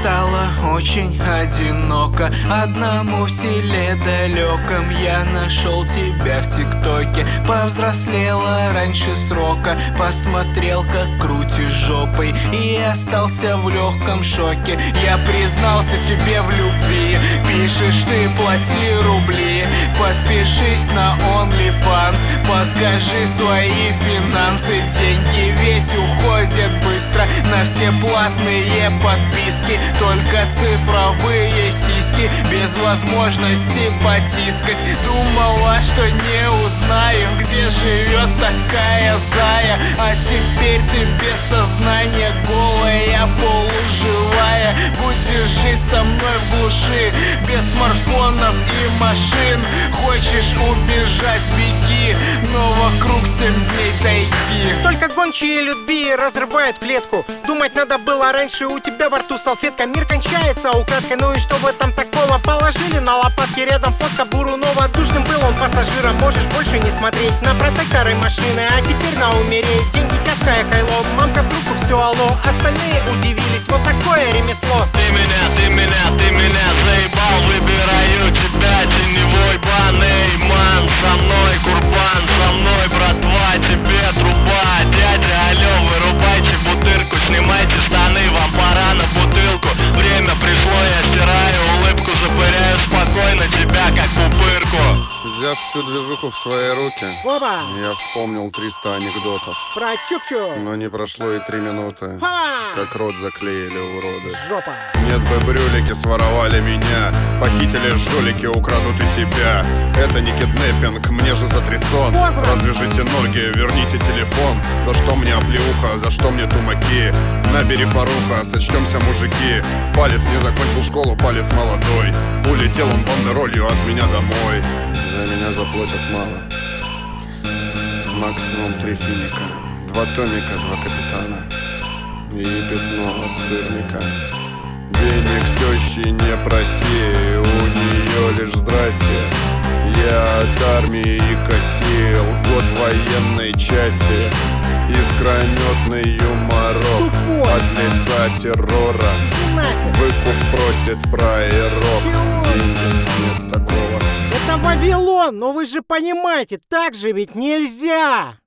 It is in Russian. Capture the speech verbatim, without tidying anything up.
стало очень одиноко одному в селе далеком. Я нашел тебя в ТикТоке, повзрослела раньше срока. Посмотрел, как крутишь жопой, и остался в легком шоке. Я признался тебе в любви, пишешь ты плати рубли. Подпишись на OnlyFans, покажи свои финансы. Деньги ведь уходят быстро на все платные подписки. Только цифровые сиськи без возможности потискать. Думала, что не узнаю, где живет такая зая, а теперь ты без сознания, голая, полуживая. Будешь жить со мной в глуши, без смартфонов и машин. Хочешь убежать, беги, но вокруг семь дней тайги. Только гончие любви разрывают клетку. Думать надо было раньше, у тебя во рту салфетка. Мир кончается украдкой, ну и что в этом такого? Положили на лопатки рядом фотка Бурунова. Душным был он пассажиром, можешь больше не смотреть на протекторы машины, а теперь на умереть. Деньги тяжкое кайло, мамка в трубку все алло. Остальные удивились, вот такое ремесло. Ты меня, ты меня, ты меня заебал, выбираю тебя, теневой бан. Эй, ман, со мной курбан, со мной братва, тебе труба. Дядя, алло, вырубайте бутырку, снимайте штаны, вам пора на бутылку. Время пришло, я стираю улыбку, запыряю спокойно тебя, как пупырку. Взяв всю движуху в свои руки, Опа! я вспомнил триста анекдотов. Про чук-чук. Но не прошло и три минуты, Ха! как рот заклеили уроды. Жопа. Нет бы брюлики своровали меня, похитили жулики, украдут и тебя. Это не киднеппинг, мне же за тридцать. Возраст. Развяжите ноги, верните телефон. За что мне оплеуха, за что мне тумаки? Набери фаруха, сочтемся мужики. Палец не закончил школу, палец молодой. Улетел он бандеролью от меня домой. За меня заплатят мало, максимум три финика. Два томика, два капитана и пятно от сырника. Денег с тещей не проси, у нее лишь здрасте. Я от армии косил, год военной части. Искрометный юморок Тупой. от лица террора. Нафиг. Выкуп просит фраерок. Чего? Денег нет такого. Это Вавилон, но вы же понимаете, так же ведь нельзя.